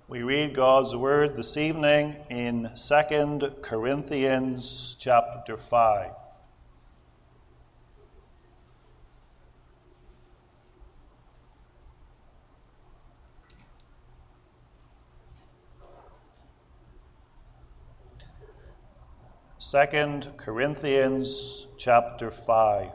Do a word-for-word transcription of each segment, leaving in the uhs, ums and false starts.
We read God's word this evening in Second Corinthians chapter five. Second Corinthians chapter five.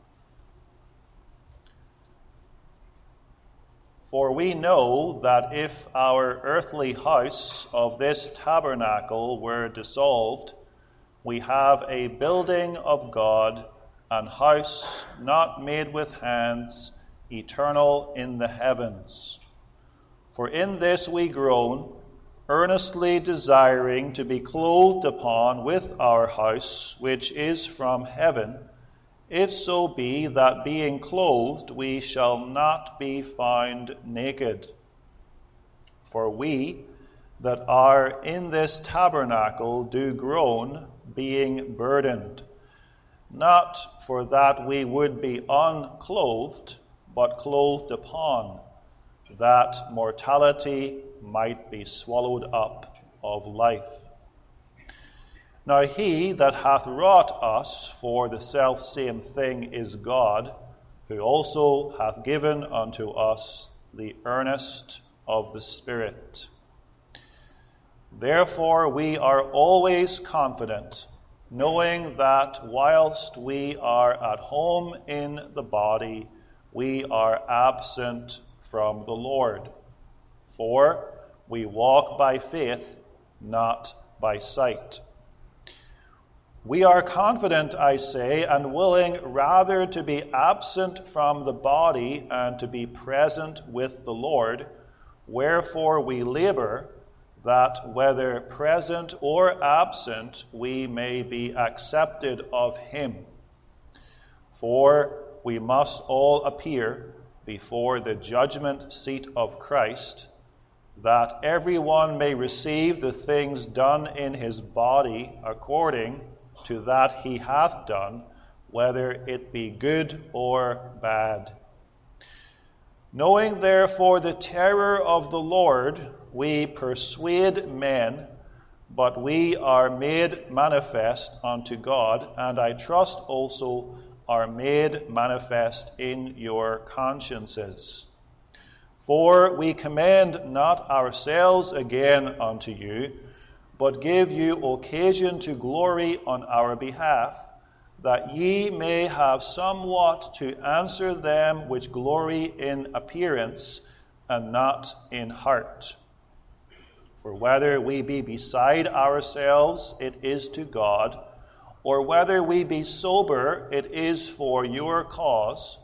For we know that if our earthly house of this tabernacle were dissolved, we have a building of God, an house not made with hands, eternal in the heavens. For in this we groan, earnestly desiring to be clothed upon with our house, which is from heaven, if so be that being clothed we shall not be found naked. For we that are in this tabernacle do groan, being burdened, not for that we would be unclothed, but clothed upon, that mortality might be swallowed up of life. Now he that hath wrought us for the selfsame thing is God, who also hath given unto us the earnest of the Spirit. Therefore we are always confident, knowing that whilst we are at home in the body, we are absent from the Lord. For we walk by faith, not by sight. We are confident, I say, and willing rather to be absent from the body and to be present with the Lord. Wherefore we labor, that whether present or absent, we may be accepted of him. For we must all appear before the judgment seat of Christ, that everyone may receive the things done in his body according to that he hath done, whether it be good or bad. Knowing therefore the terror of the Lord, we persuade men, but we are made manifest unto God, and I trust also are made manifest in your consciences. For we commend not ourselves again unto you, but give you occasion to glory on our behalf, that ye may have somewhat to answer them which glory in appearance, and not in heart. For whether we be beside ourselves, it is to God, or whether we be sober, it is for your cause.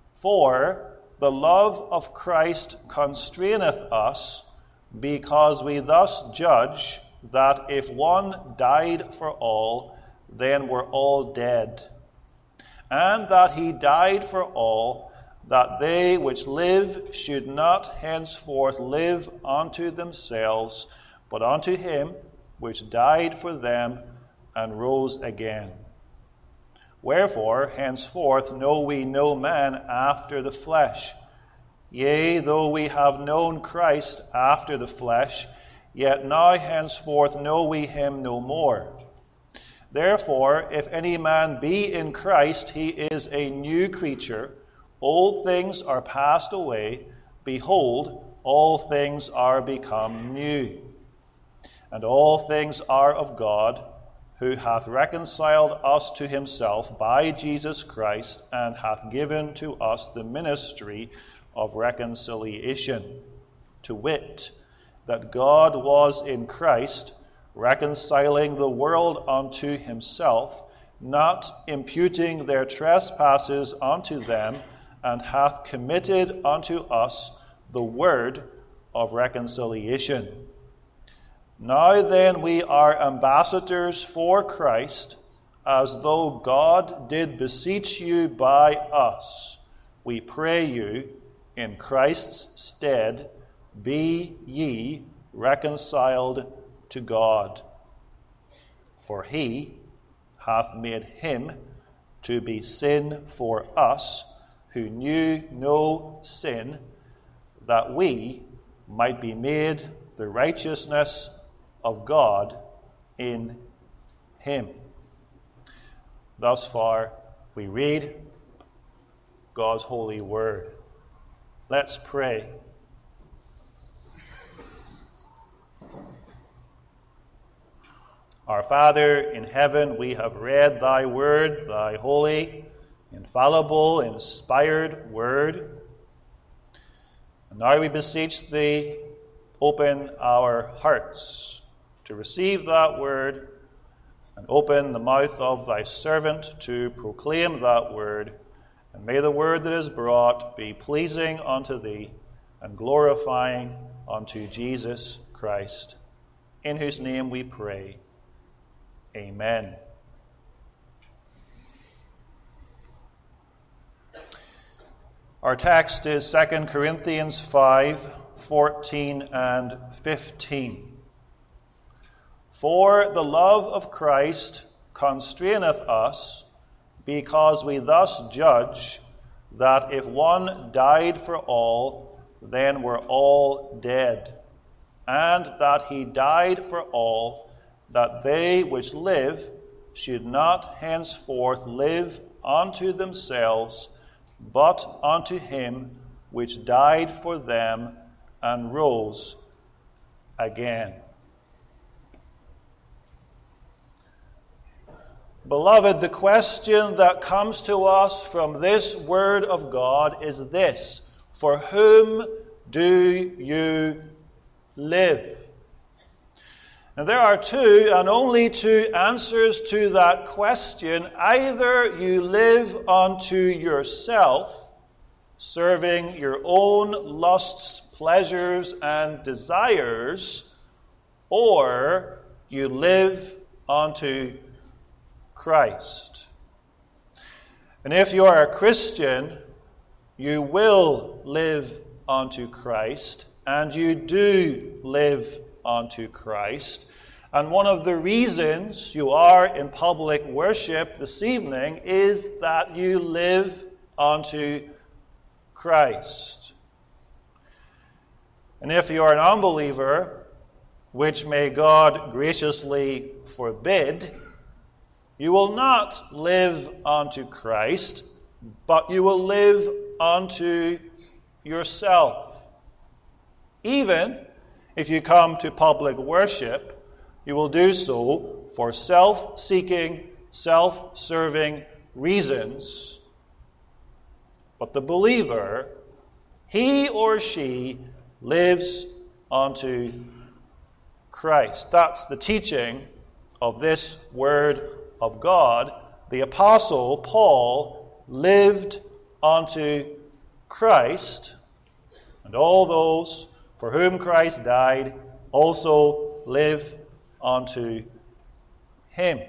For the love of Christ constraineth us, because we thus judge, that if one died for all, then were all dead. And that he died for all, that they which live should not henceforth live unto themselves, but unto him which died for them and rose again. Wherefore, henceforth know we no man after the flesh. Yea, though we have known Christ after the flesh, yet now henceforth know we him no more. Therefore, if any man be in Christ, he is a new creature. Old things are passed away. Behold, all things are become new. And all things are of God, who hath reconciled us to himself by Jesus Christ, and hath given to us the ministry of reconciliation, to wit, that God was in Christ, reconciling the world unto himself, not imputing their trespasses unto them, and hath committed unto us the word of reconciliation. Now then we are ambassadors for Christ, as though God did beseech you by us. We pray you, in Christ's stead, be ye reconciled to God. For he hath made him to be sin for us, who knew no sin, that we might be made the righteousness of God in him. Thus far, we read God's holy word. Let's pray. Our Father in heaven, we have read thy word, thy holy, infallible, inspired word. And now we beseech thee, open our hearts to receive that word, and open the mouth of thy servant to proclaim that word. And may the word that is brought be pleasing unto thee and glorifying unto Jesus Christ, in whose name we pray. Amen. Our text is Second Corinthians five, fourteen and fifteen. For the love of Christ constraineth us, because we thus judge that if one died for all, then were all dead, and that he died for all, that they which live should not henceforth live unto themselves, but unto him which died for them and rose again. Beloved, the question that comes to us from this word of God is this: for whom do you live? And there are two, and only two, answers to that question. Either you live unto yourself, serving your own lusts, pleasures, and desires, or you live unto Christ. And if you are a Christian, you will live unto Christ, and you do live unto Christ. And one of the reasons you are in public worship this evening is that you live unto Christ. And if you are an unbeliever, which may God graciously forbid, you will not live unto Christ, but you will live unto yourself. Even if you come to public worship, you will do so for self-seeking, self-serving reasons. But the believer, he or she lives unto Christ. That's the teaching of this word of God. The Apostle Paul lived unto Christ, and all those for whom Christ died also live unto him.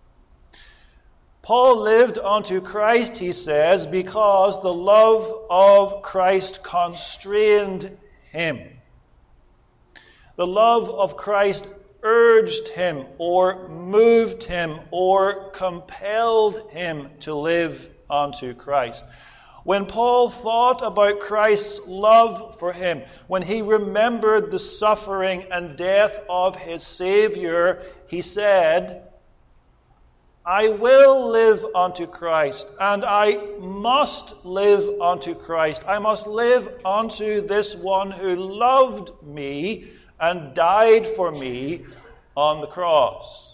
Paul lived unto Christ, he says, because the love of Christ constrained him. The love of Christ urged him or moved him or compelled him to live unto Christ. When Paul thought about Christ's love for him, when he remembered the suffering and death of his Savior, he said, I will live unto Christ, and I must live unto Christ. I must live unto this one who loved me and died for me on the cross.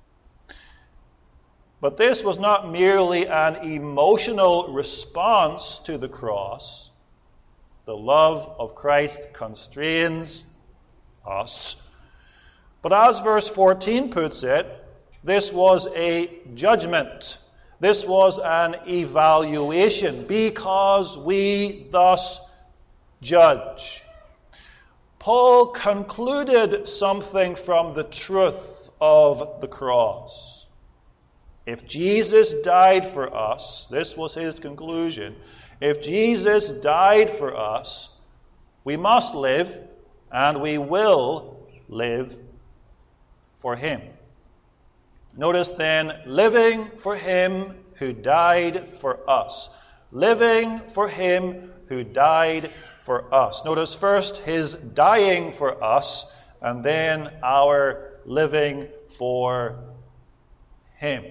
But this was not merely an emotional response to the cross. The love of Christ constrains us. But as verse fourteen puts it, this was a judgment. This was an evaluation, because we thus judge. Paul concluded something from the truth of the cross. If Jesus died for us, this was his conclusion, if Jesus died for us, we must live, and we will live for him. Notice then, living for him who died for us. Living for him who died for us. Notice first his dying for us, and then our living for him.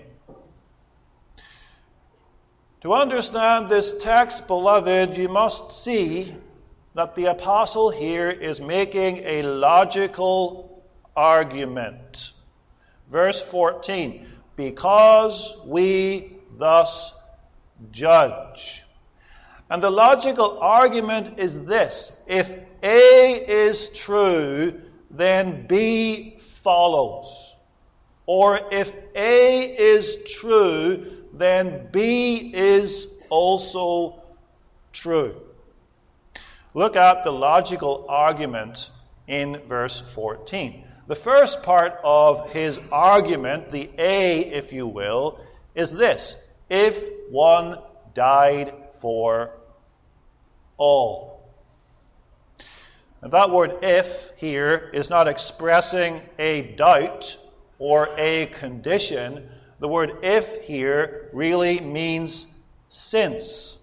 To understand this text, beloved, you must see that the apostle here is making a logical argument. Verse fourteen, because we thus judge. And the logical argument is this: if A is true, then B follows. Or if A is true, then B is also true. Look at the logical argument in verse fourteen. The first part of his argument, the A, if you will, is this: if one died for all. And that word if here is not expressing a doubt or a condition. The word if here really means since.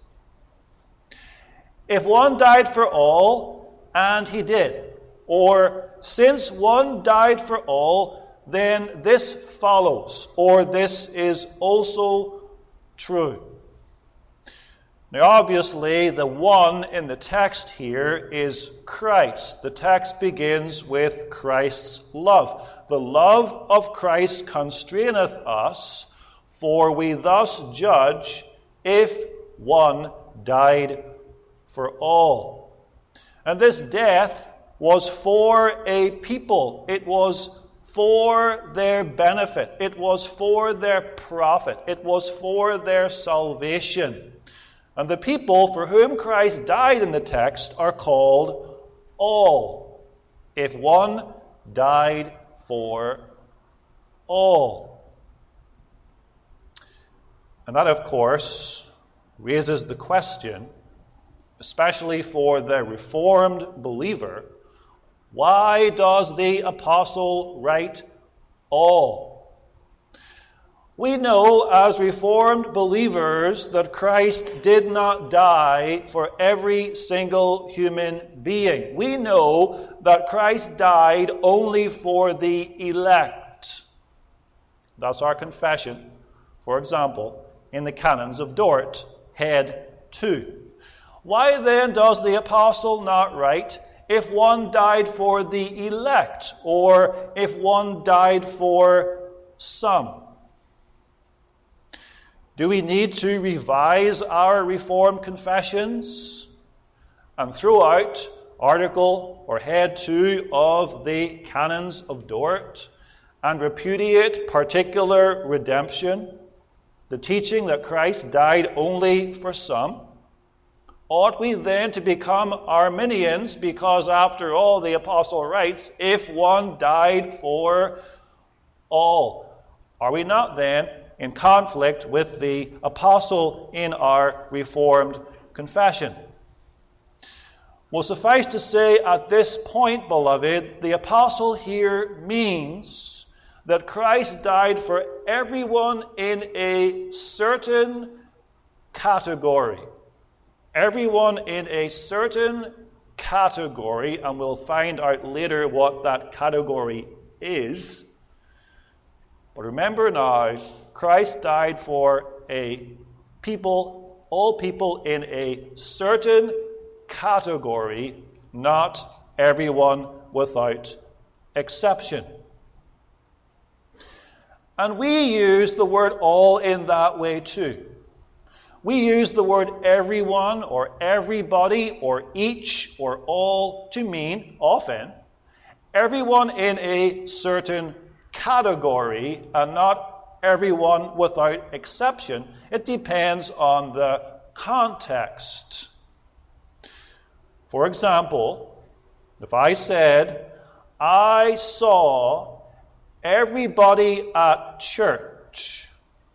If one died for all, and he did, or since one died for all, then this follows, or this is also true. Now, obviously, the one in the text here is Christ. The text begins with Christ's love. The love of Christ constraineth us, for we thus judge if one died for all. And this death was for a people. It was for their benefit. It was for their profit. It was for their salvation. And the people for whom Christ died in the text are called all. If one died for all. And that, of course, raises the question, especially for the Reformed believer, why does the apostle write all? We know as Reformed believers that Christ did not die for every single human being. We know that Christ died only for the elect. That's our confession, for example, in the Canons of Dort, head two. Why then does the apostle not write, if one died for the elect, or if one died for some? Do we need to revise our Reformed confessions and throw out article or head two of the Canons of Dort and repudiate particular redemption, the teaching that Christ died only for some? Ought we then to become Arminians because, after all, the apostle writes, if one died for all? Are we not then in conflict with the apostle in our Reformed confession? Well, suffice to say at this point, beloved, the apostle here means that Christ died for everyone in a certain category. Everyone in a certain category, and we'll find out later what that category is. But remember now, Christ died for a people, all people in a certain category, not everyone without exception. And we use the word all in that way too. We use the word everyone or everybody or each or all to mean, often, everyone in a certain category and not everyone without exception. It depends on the context. For example, if I said, I saw everybody at church,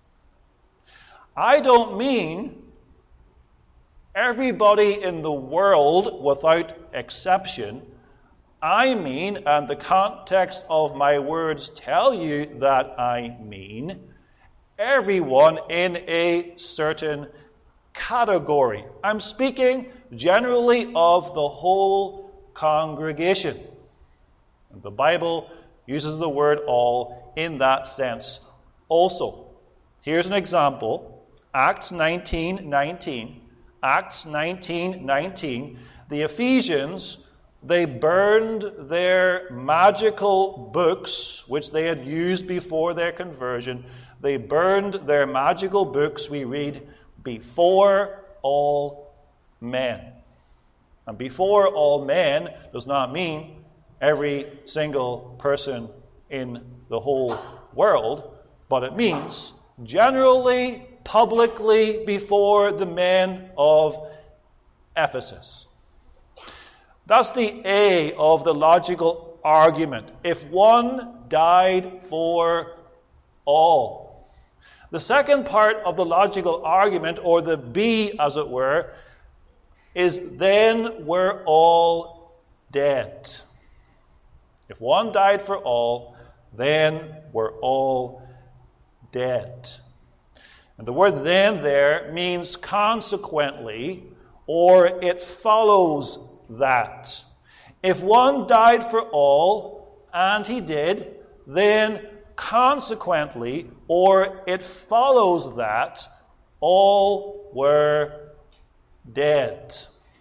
I don't mean everybody in the world without exception. I mean, and the context of my words tell you that I mean, everyone in a certain category. I'm speaking generally of the whole congregation. The Bible uses the word all in that sense also. Here's an example. Acts nineteen nineteen. Acts nineteen nineteen. The Ephesians, they burned their magical books, which they had used before their conversion. They burned their magical books, we read, before all men. And before all men does not mean every single person in the whole world, but it means generally, publicly before the men of Ephesus. That's the A of the logical argument. If one died for all. The second part of the logical argument, or the B as it were, is then we're all dead. If one died for all, then we're all dead. And the word then there means consequently, or it follows that. If one died for all, and he did, then consequently, or it follows that, all were dead.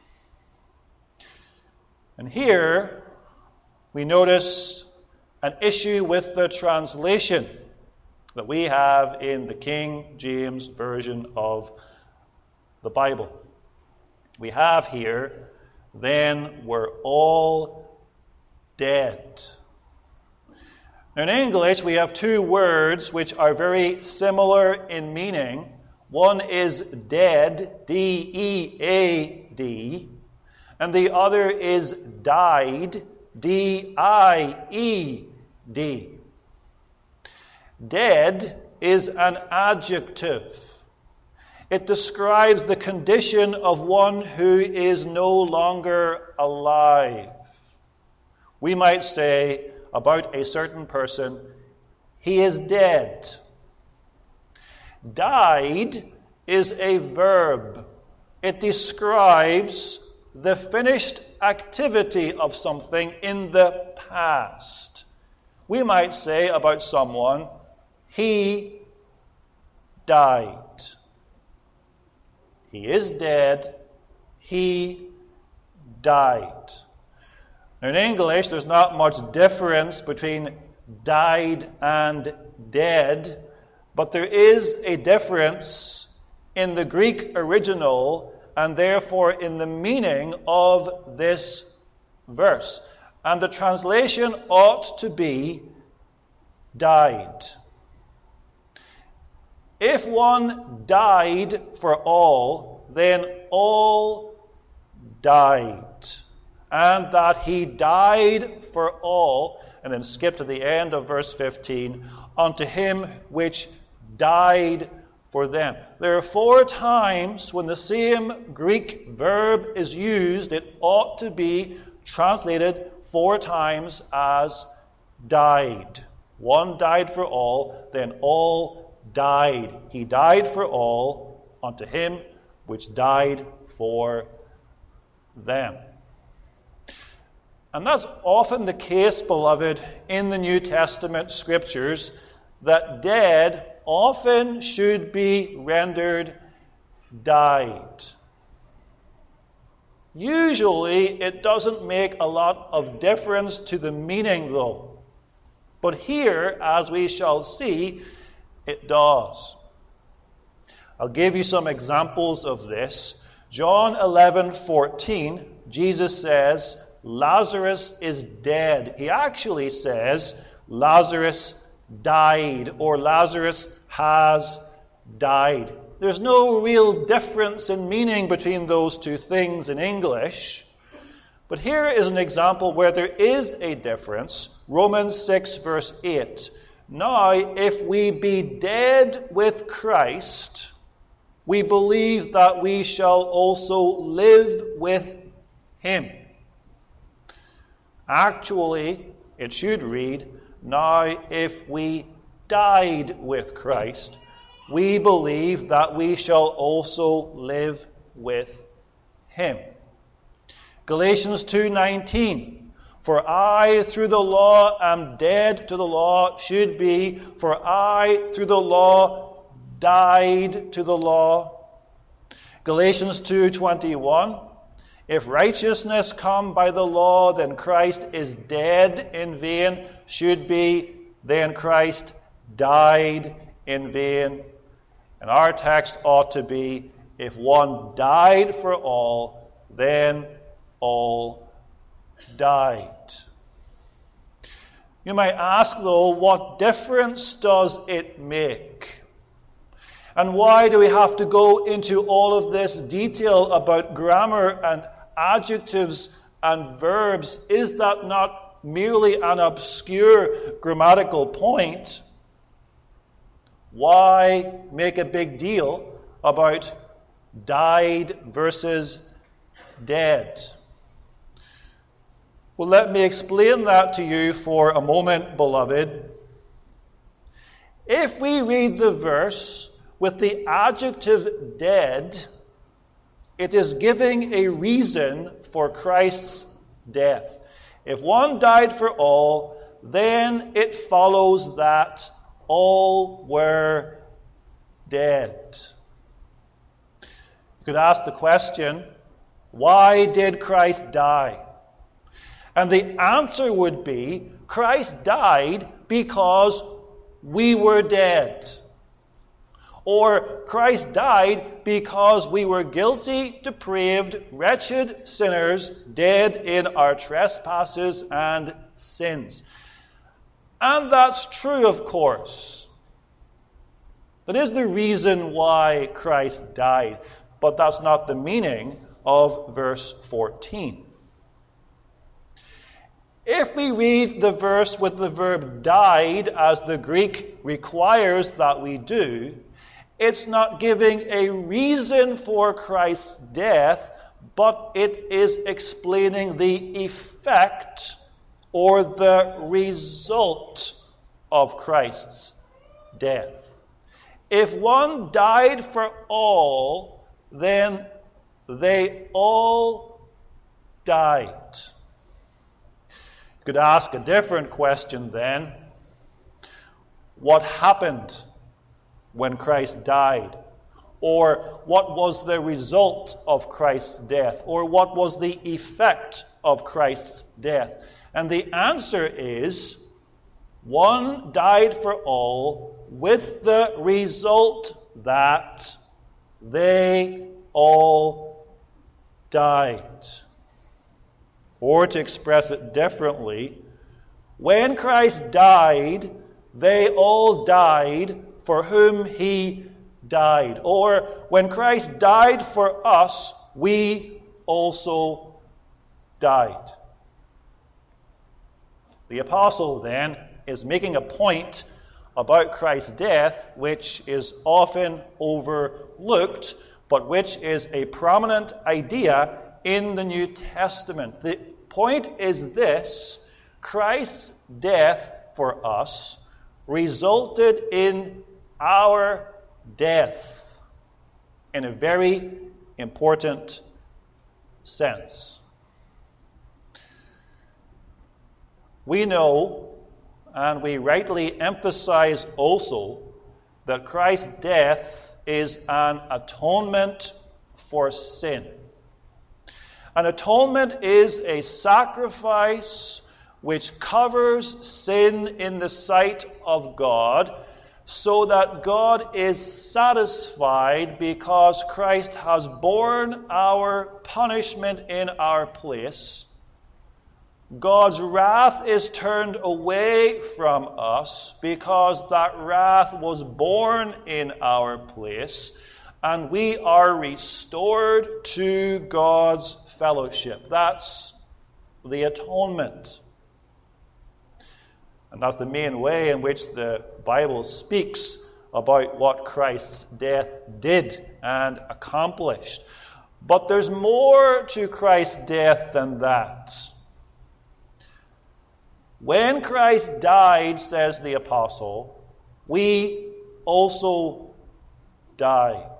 And here we notice an issue with the translation that we have in the King James Version of the Bible. We have here, then we're all dead. Now in English, we have two words which are very similar in meaning. One is dead, D E A D, and the other is died, D I E D. Dead is an adjective. It describes the condition of one who is no longer alive. We might say about a certain person, he is dead. Died is a verb. It describes the finished activity of something in the past. We might say about someone, he died. He is dead. He died. Now in English, there's not much difference between died and dead, but there is a difference in the Greek original and therefore in the meaning of this verse. And the translation ought to be died. If one died for all, then all died. And that he died for all, and then skip to the end of verse fifteen, unto him which died for them. There are four times when the same Greek verb is used, it ought to be translated four times as died. One died for all, then all died. He died for all, unto him which died for them. And that's often the case, beloved, in the New Testament scriptures, that dead often should be rendered died. Usually, it doesn't make a lot of difference to the meaning, though. But here, as we shall see, it does. I'll give you some examples of this. John eleven fourteen, Jesus says, Lazarus is dead. He actually says, Lazarus died, or Lazarus has died. There's no real difference in meaning between those two things in English. But here is an example where there is a difference. Romans six, verse eight. Now, if we be dead with Christ, we believe that we shall also live with him. Actually, it should read, now if we died with Christ, we believe that we shall also live with him. Galatians two nineteen. For I, through the law, am dead to the law, should be, for I, through the law, died to the law. Galatians two twenty-one, if righteousness come by the law, then Christ is dead in vain, should be, then Christ died in vain. And our text ought to be, if one died for all, then all died. You might ask, though, what difference does it make? And why do we have to go into all of this detail about grammar and adjectives and verbs? Is that not merely an obscure grammatical point? Why make a big deal about died versus dead? Well, let me explain that to you for a moment, beloved. If we read the verse with the adjective dead, it is giving a reason for Christ's death. If one died for all, then it follows that all were dead. You could ask the question, why did Christ die? And the answer would be, Christ died because we were dead. Or Christ died because we were guilty, depraved, wretched sinners, dead in our trespasses and sins. And that's true, of course. That is the reason why Christ died. But that's not the meaning of verse fourteen. If we read the verse with the verb died, as the Greek requires that we do, it's not giving a reason for Christ's death, but it is explaining the effect or the result of Christ's death. If one died for all, then they all died. You could ask a different question then. What happened when Christ died? Or what was the result of Christ's death? Or what was the effect of Christ's death? And the answer is, one died for all, with the result that they all died. Or to express it differently, when Christ died, they all died for whom he died. Or when Christ died for us, we also died. The apostle then is making a point about Christ's death, which is often overlooked, but which is a prominent idea in the New Testament. The point is this: Christ's death for us resulted in our death in a very important sense. We know, and we rightly emphasize also, that Christ's death is an atonement for sin. An atonement is a sacrifice which covers sin in the sight of God, so that God is satisfied because Christ has borne our punishment in our place. God's wrath is turned away from us because that wrath was borne in our place, and we are restored to God's fellowship. That's the atonement. And that's the main way in which the Bible speaks about what Christ's death did and accomplished. But there's more to Christ's death than that. When Christ died, says the apostle, we also died.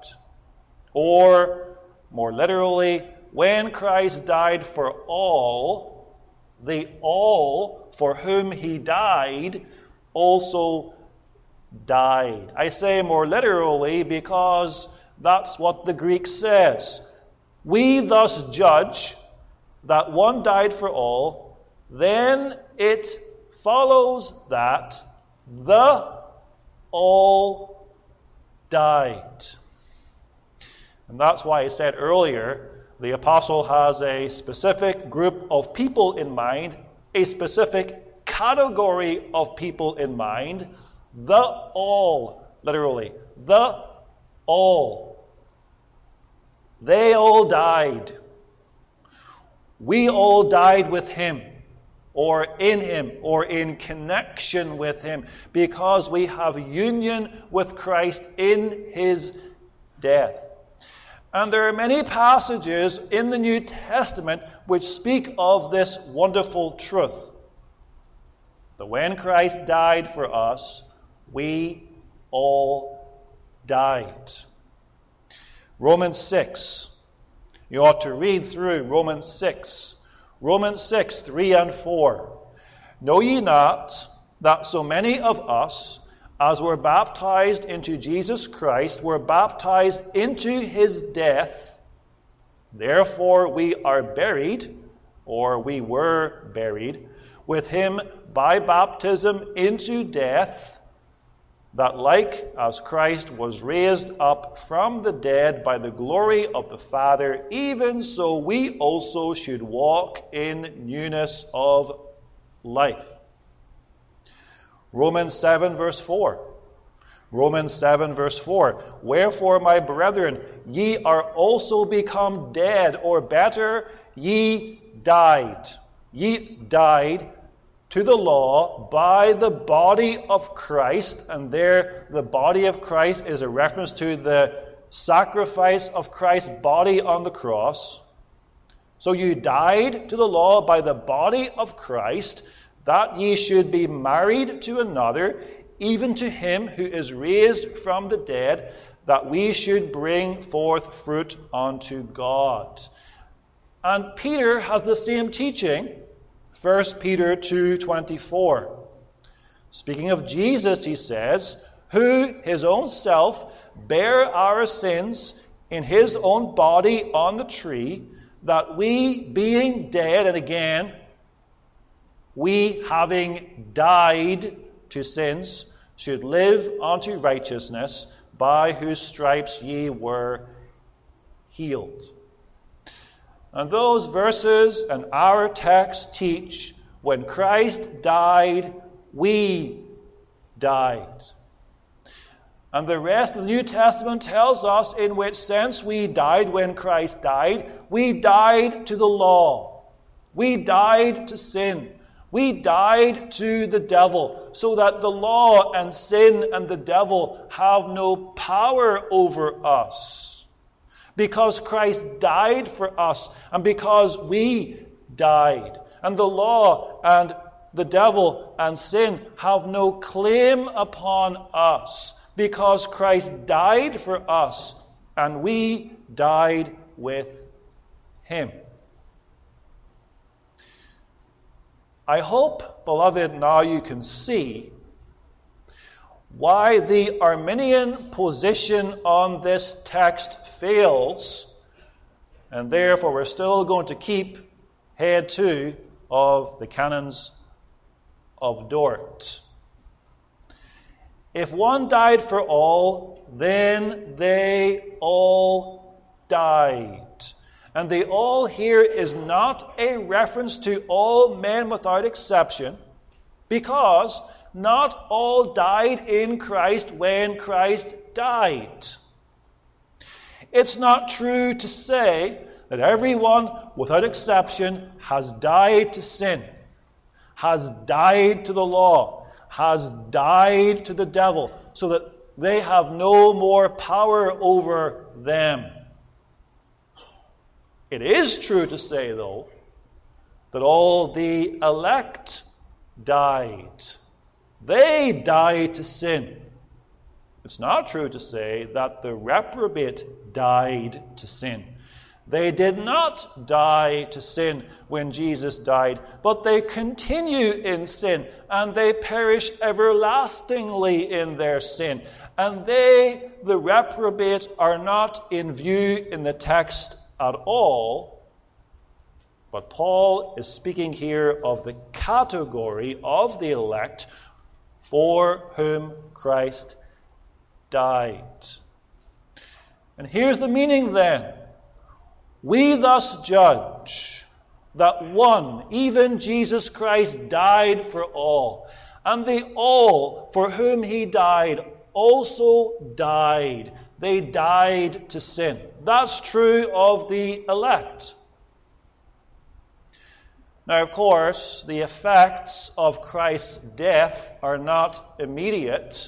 Or, more literally, when Christ died for all, the all for whom he died also died. I say more literally because that's what the Greek says. We thus judge that one died for all, then it follows that the all died. And that's why I said earlier, the apostle has a specific group of people in mind, a specific category of people in mind, the all, literally, the all. They all died. We all died with him, or in him, or in connection with him, because we have union with Christ in his death. And there are many passages in the New Testament which speak of this wonderful truth. That when Christ died for us, we all died. Romans six. You ought to read through Romans six. Romans six, three and four. Know ye not that so many of us, as were baptized into Jesus Christ, were baptized into his death? Therefore we are buried, or we were buried, with him by baptism into death, that like as Christ was raised up from the dead by the glory of the Father, even so we also should walk in newness of life. Romans seven, verse four. Romans seven, verse four. Wherefore, my brethren, ye are also become dead, or better, ye died. Ye died to the law by the body of Christ. And there, the body of Christ is a reference to the sacrifice of Christ's body on the cross. So you died to the law by the body of Christ, that ye should be married to another, even to him who is raised from the dead, that we should bring forth fruit unto God. And Peter has the same teaching, First Peter two twenty-four. Speaking of Jesus, he says, who his own self bare our sins in his own body on the tree, that we being dead, and again, we, having died to sins, should live unto righteousness, by whose stripes ye were healed. And those verses and our text teach, when Christ died, we died. And the rest of the New Testament tells us in which sense we died when Christ died. We died to the law. We died to sin. We died to the devil, so that the law and sin and the devil have no power over us. Because Christ died for us, and because we died. And the law and the devil and sin have no claim upon us, because Christ died for us, and we died with him. I hope, beloved, now you can see why the Arminian position on this text fails, and therefore we're still going to keep head two of the Canons of Dort. If one died for all, then they all died. And the all here is not a reference to all men without exception, because not all died in Christ when Christ died. It's not true to say that everyone without exception has died to sin, has died to the law, has died to the devil, so that they have no more power over them. It is true to say, though, that all the elect died. They died to sin. It's not true to say that the reprobate died to sin. They did not die to sin when Jesus died, but they continue in sin, and they perish everlastingly in their sin. And they, the reprobate, are not in view in the text at all. But Paul is speaking here of the category of the elect for whom Christ died. And here's the meaning then. We thus judge that one, even Jesus Christ, died for all, and the all for whom he died also died. They died to sin. That's true of the elect. Now, of course, the effects of Christ's death are not immediate.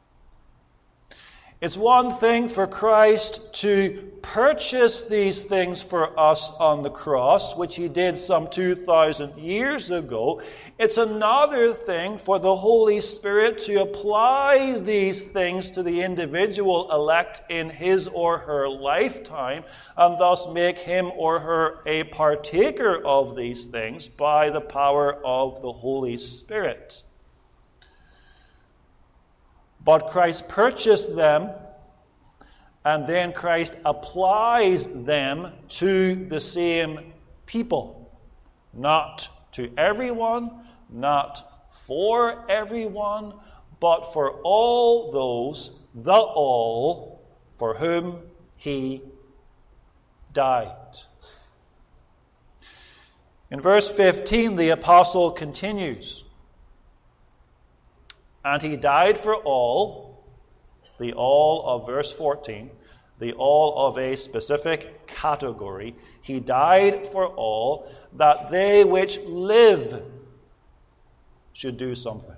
It's one thing for Christ to purchase these things for us on the cross, which he did some two thousand years ago. It's another thing for the Holy Spirit to apply these things to the individual elect in his or her lifetime, and thus make him or her a partaker of these things by the power of the Holy Spirit. But Christ purchased them, and then Christ applies them to the same people. Not to everyone, not for everyone, but for all those, the all, for whom he died. In verse fifteen, the apostle continues, and he died for all, the all of verse fourteen, the all of a specific category. He died for all, that they which live should do something.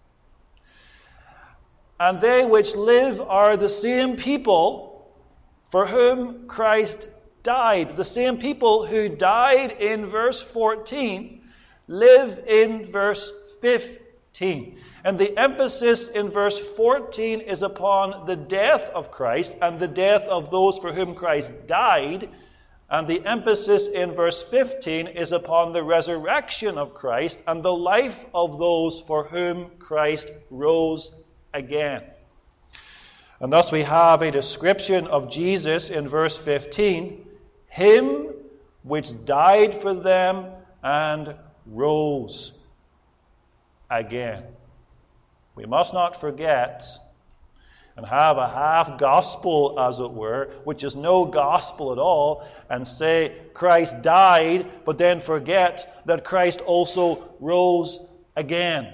And they which live are the same people for whom Christ died. The same people who died in verse fourteen live in verse fifteen. And the emphasis in verse fourteen is upon the death of Christ and the death of those for whom Christ died. And the emphasis in verse fifteen is upon the resurrection of Christ and the life of those for whom Christ rose again. And thus we have a description of Jesus in verse fifteen, him which died for them and rose again. We must not forget and have a half gospel, as it were, which is no gospel at all, and say Christ died, but then forget that Christ also rose again.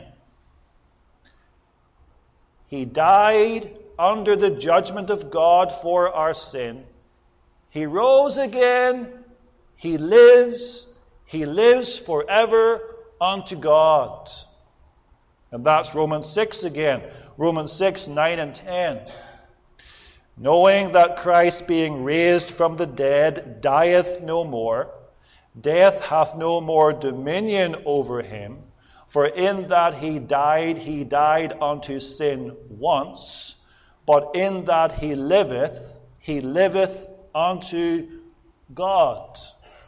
He died under the judgment of God for our sin. He rose again. He lives. He lives forever unto God. And that's Romans six again. Romans six, nine and ten. Knowing that Christ, being raised from the dead, dieth no more, death hath no more dominion over him. For in that he died, he died unto sin once, but in that he liveth, he liveth unto God.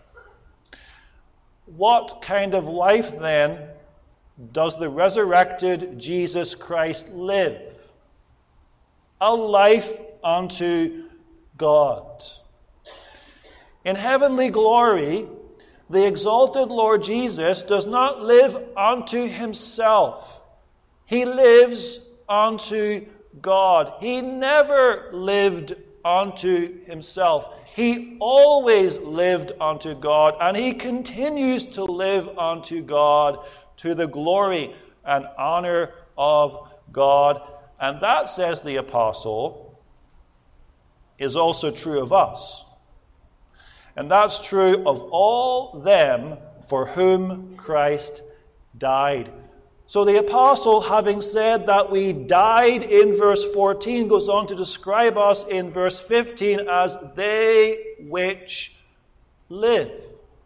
What kind of life, then, does the resurrected Jesus Christ live? A life unto God. In heavenly glory, the exalted Lord Jesus does not live unto himself. He lives unto God. He never lived unto himself. He always lived unto God, and he continues to live unto God, to the glory and honor of God. And that, says the apostle, is also true of us. And that's true of all them for whom Christ died. So the apostle, having said that we died in verse fourteen, goes on to describe us in verse fifteen as they which live.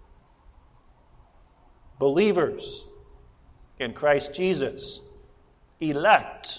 Believers in Christ Jesus, elect,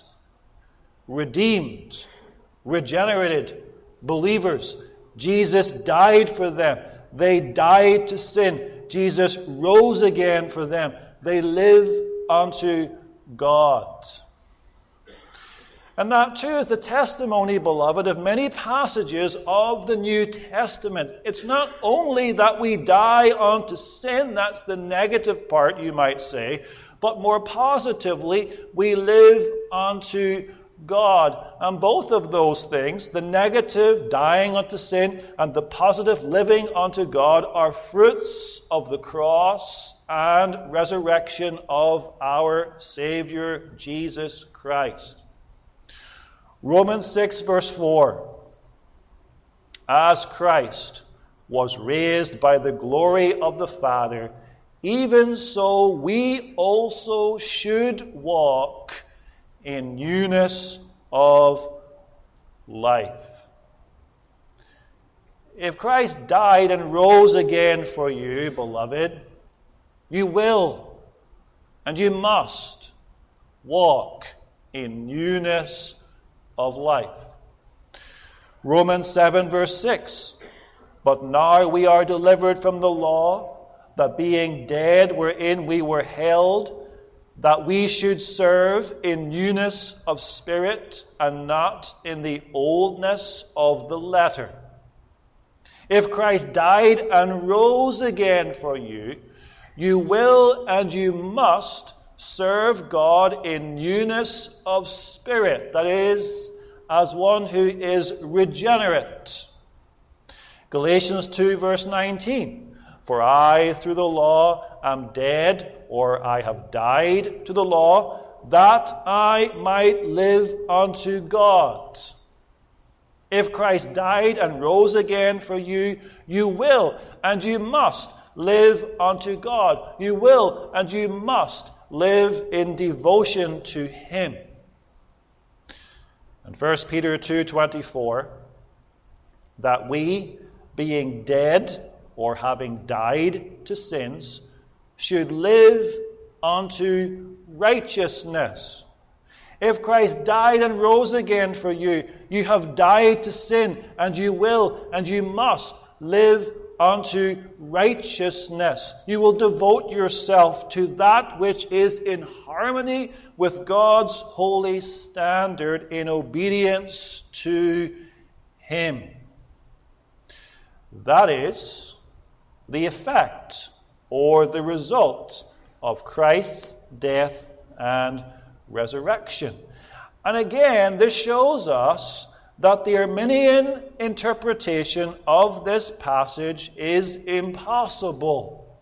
redeemed, regenerated believers. Jesus died for them. They died to sin. Jesus rose again for them. They live unto God. And that too is the testimony, beloved, of many passages of the New Testament. It's not only that we die unto sin, that's the negative part, you might say, but more positively, we live unto God. And both of those things, the negative, dying unto sin, and the positive, living unto God, are fruits of the cross and resurrection of our Savior, Jesus Christ. Romans six, verse four. As Christ was raised by the glory of the Father, even so we also should walk in newness of life. If Christ died and rose again for you, beloved, you will and you must walk in newness of life. Romans seven, verse six. But now we are delivered from the law, that being dead wherein we were held, that we should serve in newness of spirit and not in the oldness of the letter. If Christ died and rose again for you, you will and you must serve God in newness of spirit, that is, as one who is regenerate. Galatians two, verse nineteen. For I, through the law, am dead, or I have died to the law, that I might live unto God. If Christ died and rose again for you, you will and you must live unto God. You will and you must live in devotion to Him. And First Peter two twenty-four, that we, being dead or having died to sins, should live unto righteousness. If Christ died and rose again for you, you have died to sin, and you will and you must live unto righteousness. You will devote yourself to that which is in harmony with God's holy standard in obedience to Him. That is the effect or the result of Christ's death and resurrection. And again, this shows us that the Arminian interpretation of this passage is impossible.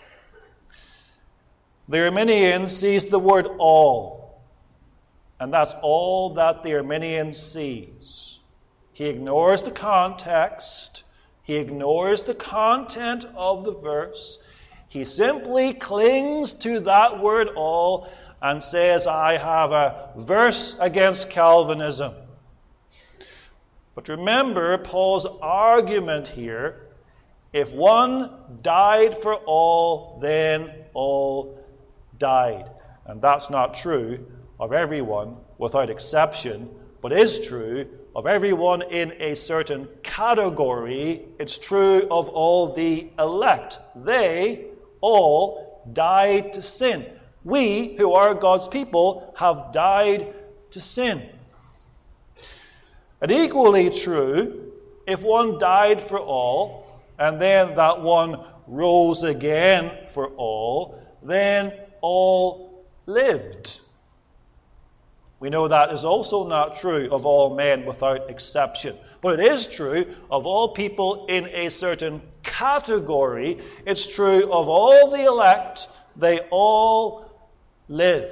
The Arminian sees the word all, and that's all that the Arminian sees. He ignores the context. He ignores the content of the verse. He simply clings to that word all and says, I have a verse against Calvinism. But remember Paul's argument here. If one died for all, then all died. And that's not true of everyone without exception, but is true of everyone in a certain category. It's true of all the elect. They all died to sin. We, who are God's people, have died to sin. And equally true, if one died for all, and then that one rose again for all, then all lived. We know that is also not true of all men without exception. But it is true of all people in a certain category. It's true of all the elect. They all live.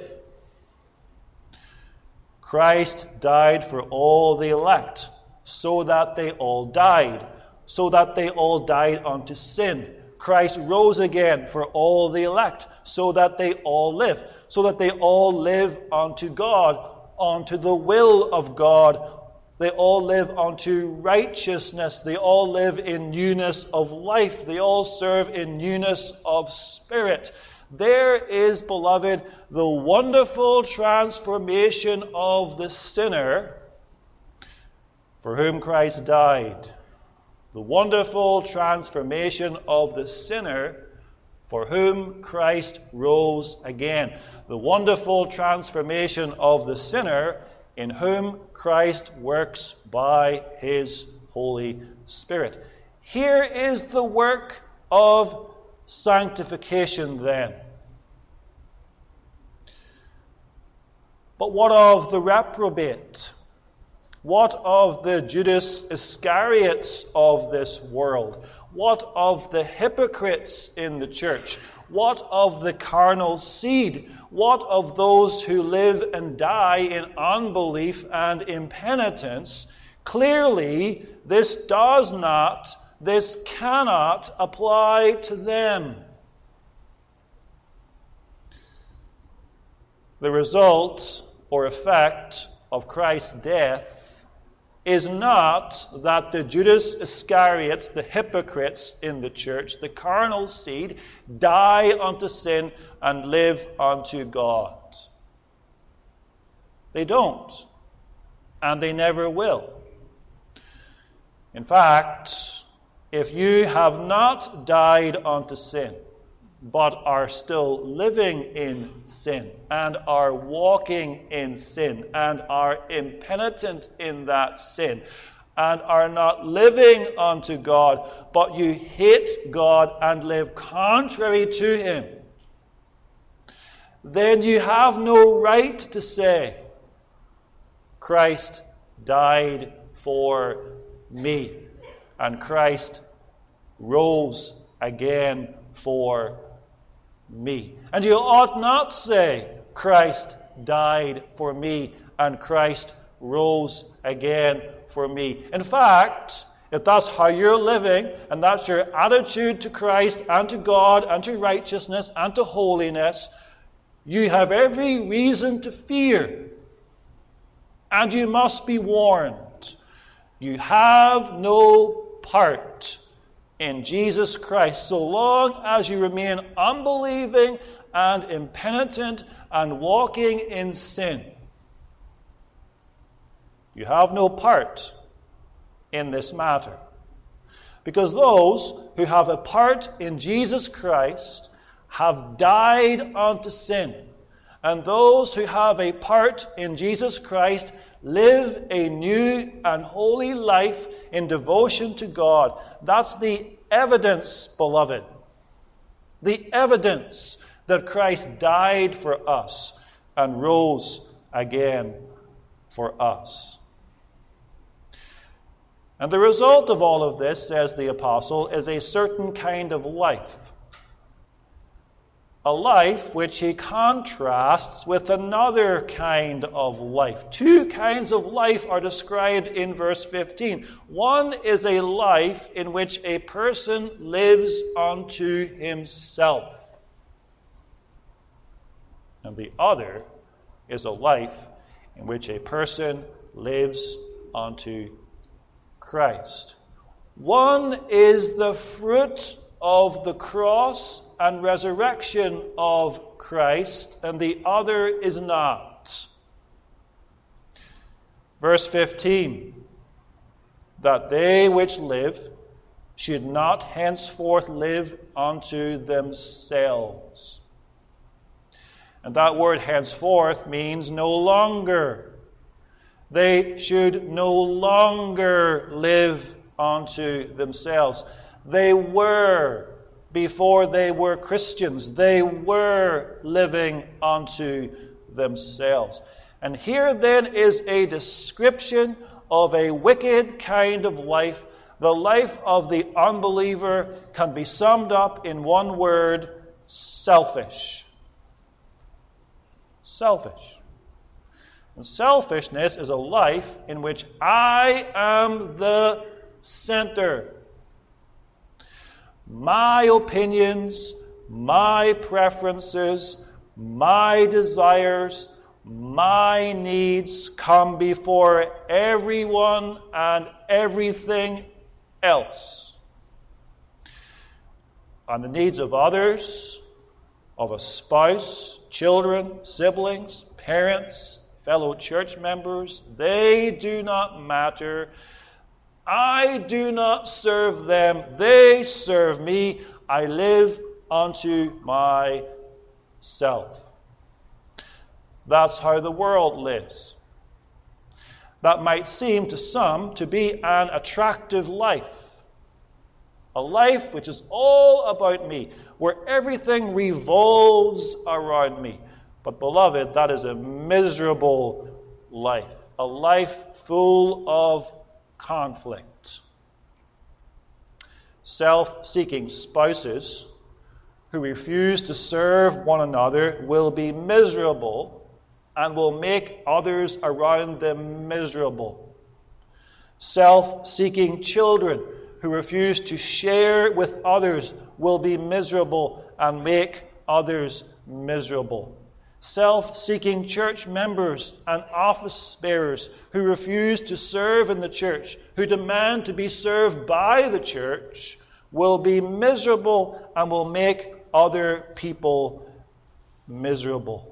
Christ died for all the elect, so that they all died, so that they all died unto sin. Christ rose again for all the elect, so that they all live, so that they all live unto God, unto the will of God. They all live unto righteousness. They all live in newness of life. They all serve in newness of spirit. There is, beloved, the wonderful transformation of the sinner for whom Christ died. The wonderful transformation of the sinner for whom Christ rose again. The wonderful transformation of the sinner in whom Christ works by his Holy Spirit. Here is the work of sanctification then. But what of the reprobate? What of the Judas Iscariots of this world? What of the hypocrites in the church? What of the carnal seed? What of those who live and die in unbelief and impenitence? Clearly, this does not, this cannot apply to them. The result or effect of Christ's death is not that the Judas Iscariots, the hypocrites in the church, the carnal seed, die unto sin and live unto God. They don't, and they never will. In fact, if you have not died unto sin, but are still living in sin, and are walking in sin, and are impenitent in that sin, and are not living unto God, but you hate God and live contrary to Him, then you have no right to say, Christ died for me, and Christ rose again for me. And you ought not say, Christ died for me, and Christ rose again for me. In fact, if that's how you're living, and that's your attitude to Christ and to God and to righteousness and to holiness, you have every reason to fear. And you must be warned. You have no part in Jesus Christ so long as you remain unbelieving and impenitent and walking in sin. You have no part in this matter. Because those who have a part in Jesus Christ have died unto sin. And those who have a part in Jesus Christ live a new and holy life in devotion to God. That's the evidence, beloved. The evidence that Christ died for us and rose again for us. And the result of all of this, says the apostle, is a certain kind of life. A life which he contrasts with another kind of life. Two kinds of life are described in verse fifteen. One is a life in which a person lives unto himself. And the other is a life in which a person lives unto Christ. One is the fruit of the cross and resurrection of Christ, and the other is not. Verse fifteen, that they which live should not henceforth live unto themselves. And that word henceforth means no longer. They should no longer live unto themselves. They were, before they were Christians, they were living unto themselves. And here then is a description of a wicked kind of life. The life of the unbeliever can be summed up in one word: selfish. Selfish. And selfishness is a life in which I am the center. My opinions, my preferences, my desires, my needs come before everyone and everything else. And the needs of others, of a spouse, children, siblings, parents, fellow church members, they do not matter. I do not serve them, they serve me. I live unto myself. That's how the world lives. That might seem to some to be an attractive life. A life which is all about me, where everything revolves around me. But beloved, that is a miserable life. A life full of conflict. Self-seeking spouses who refuse to serve one another will be miserable and will make others around them miserable. Self-seeking children who refuse to share with others will be miserable and make others miserable. Self-seeking church members and office bearers who refuse to serve in the church, who demand to be served by the church, will be miserable and will make other people miserable.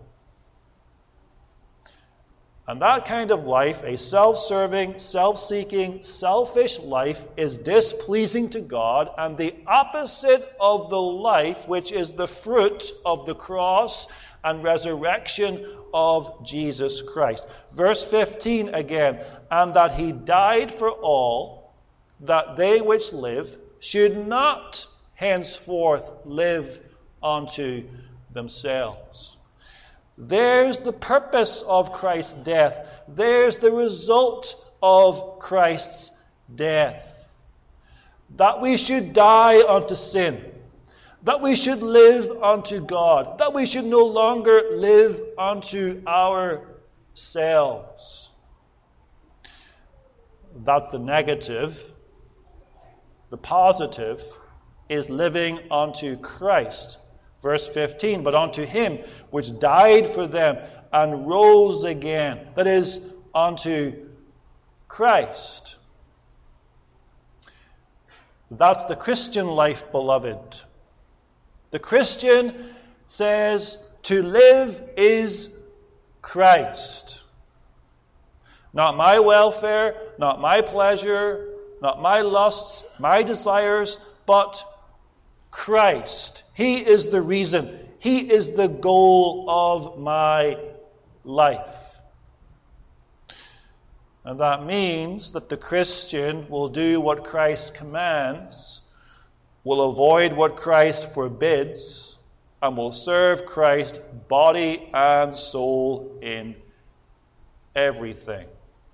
And that kind of life, a self-serving, self-seeking, selfish life, is displeasing to God and the opposite of the life which is the fruit of the cross and resurrection of Jesus Christ. Verse fifteen again, and that he died for all, that they which live should not henceforth live unto themselves. There's the purpose of Christ's death. There's the result of Christ's death. That we should die unto sin. That we should live unto God. That we should no longer live unto ourselves. That's the negative. The positive is living unto Christ. Verse fifteen, but unto him which died for them and rose again. That is, unto Christ. That's the Christian life, beloved. The Christian says to live is Christ. Not my welfare, not my pleasure, not my lusts, my desires, but Christ. He is the reason. He is the goal of my life. And that means that the Christian will do what Christ commands, will avoid what Christ forbids, and will serve Christ body and soul in everything.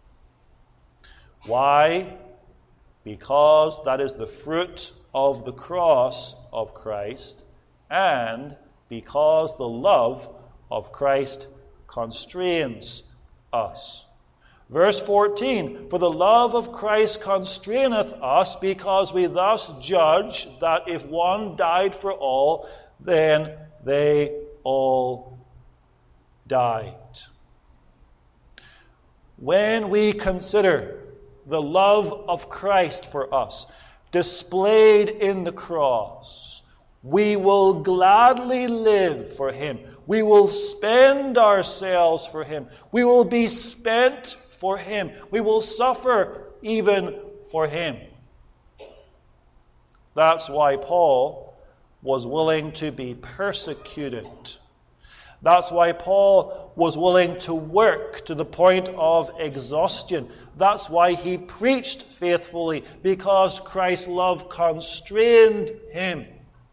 Why? Because that is the fruit of the cross of Christ, and because the love of Christ constrains us. Verse fourteen, for the love of Christ constraineth us, because we thus judge that if one died for all, then they all died. When we consider the love of Christ for us, displayed in the cross, we will gladly live for him. We will spend ourselves for him. We will be spent for him. We will suffer even for him. That's why Paul was willing to be persecuted. That's why Paul was willing to work to the point of exhaustion. That's why he preached faithfully, because Christ's love constrained him.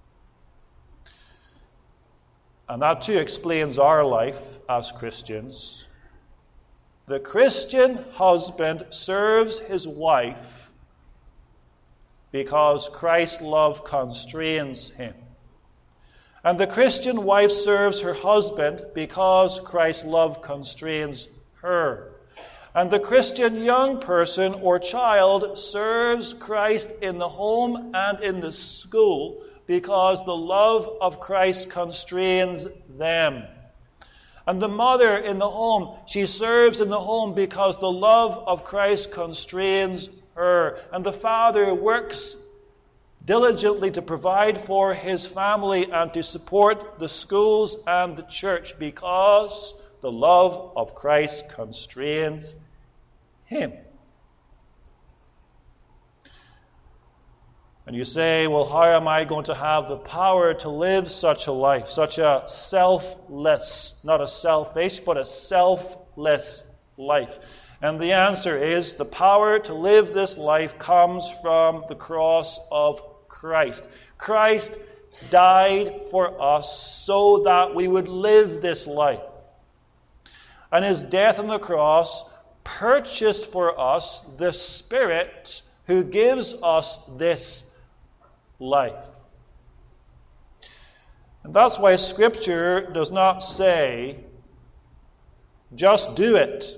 And that too explains our life as Christians. The Christian husband serves his wife because Christ's love constrains him. And the Christian wife serves her husband because Christ's love constrains her. And the Christian young person or child serves Christ in the home and in the school because the love of Christ constrains them. And the mother in the home, she serves in the home because the love of Christ constrains her. And the father works diligently to provide for his family and to support the schools and the church because the love of Christ constrains him. And you say, well, how am I going to have the power to live such a life, such a selfless, not a selfish, but a selfless life? And the answer is the power to live this life comes from the cross of Christ. Christ died for us so that we would live this life. And his death on the cross purchased for us the Spirit who gives us this life. And that's why Scripture does not say, just do it.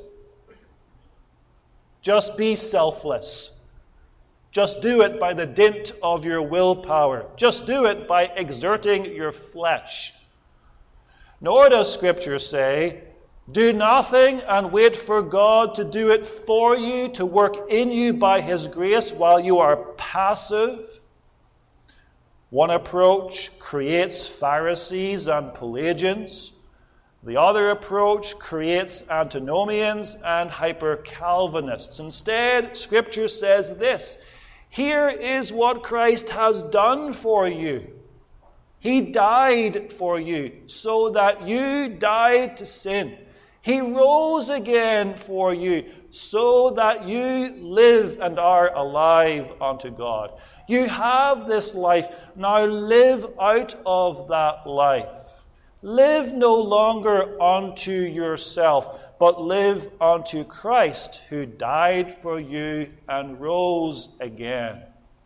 Just be selfless. Just do it by the dint of your willpower. Just do it by exerting your flesh. Nor does Scripture say, do nothing and wait for God to do it for you, to work in you by his grace while you are passive. One approach creates Pharisees and Pelagians. The other approach creates antinomians and hyper-Calvinists. Instead, Scripture says this: here is what Christ has done for you. He died for you so that you died to sin. He rose again for you so that you live and are alive unto God. You have this life. Now live out of that life. Live no longer unto yourself, but live unto Christ, who died for you and rose again.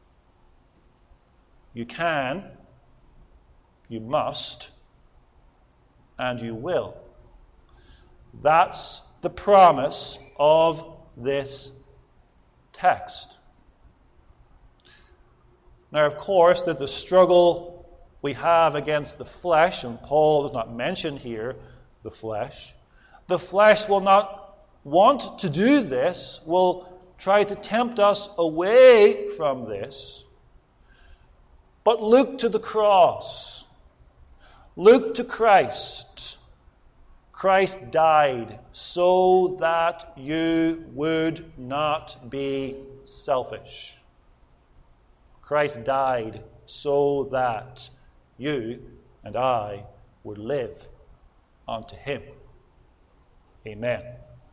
You can, you must, and you will. That's the promise of this text. Now, of course, there's the struggle we have against the flesh, and Paul does not mention here the flesh. The flesh will not want to do this, will try to tempt us away from this. But look to the cross. Look to Christ. Christ died so that you would not be selfish. Christ died so that you and I would live unto him. Amen.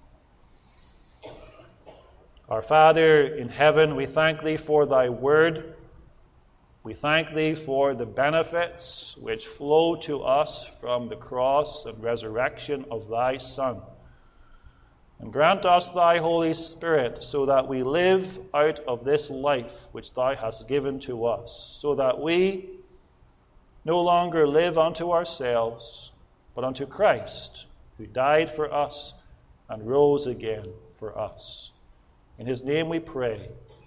Our Father in heaven, we thank thee for thy word. We thank thee for the benefits which flow to us from the cross and resurrection of thy Son. And grant us thy Holy Spirit so that we live out of this life which thou hast given to us, so that we no longer live unto ourselves, but unto Christ, who died for us and rose again for us. In his name we pray.